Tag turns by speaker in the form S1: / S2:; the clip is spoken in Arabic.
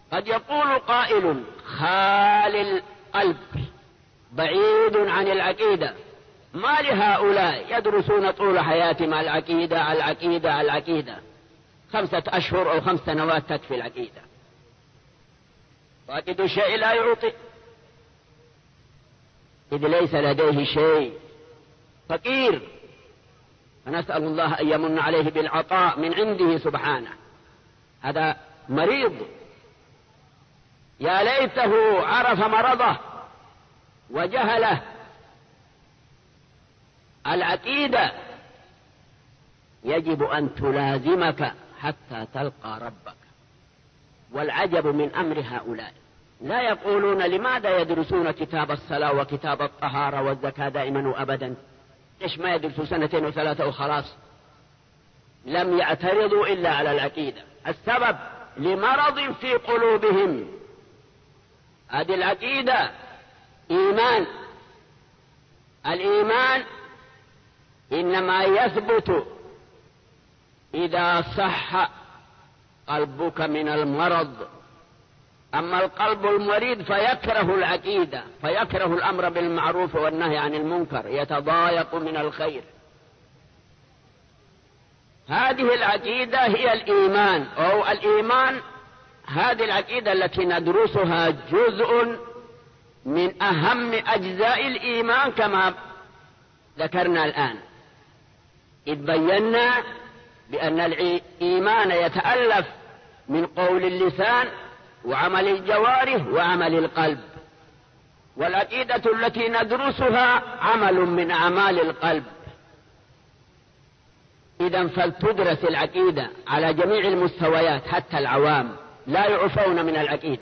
S1: قد يقول قائل: خال القلب بعيد عن العقيدة، ما لهؤلاء يدرسون طول حياتهم العقيدة العقيدة العقيدة، 5 أشهر أو 5 سنوات تكفي العقيدة. فاقد الشيء لا يعطي، إذ ليس لديه شيء، فقير. فنسأل الله أن يمن عليه بالعطاء من عنده سبحانه. هذا مريض، يا ليته عرف مرضه وجهله. العقيدة يجب أن تلازمك حتى تلقى ربك. والعجب من أمر هؤلاء، لا يقولون: لماذا يدرسون كتاب الصلاة وكتاب الطهارة والزكاة دائما وأبدا؟ ليش ما يدرسوا 2 و3 وخلاص؟ لم يعترضوا إلا على العقيدة. السبب لمرض في قلوبهم. هذه العقيدة إيمان. الإيمان إنما يثبت إذا صح قلبك من المرض. أما القلب المريض فيكره العقيدة، فيكره الأمر بالمعروف والنهي عن المنكر، يتضايق من الخير. هذه العقيدة هي الإيمان، أو الإيمان. هذه العقيدة التي ندرسها جزء من أهم أجزاء الإيمان كما ذكرنا الآن، إذ بينا بأن الإيمان يتألف من قول اللسان وعمل الجوارح وعمل القلب، والعقيدة التي ندرسها عمل من أعمال القلب. إذن فلتدرس العقيدة على جميع المستويات، حتى العوام لا يعفون من العقيدة.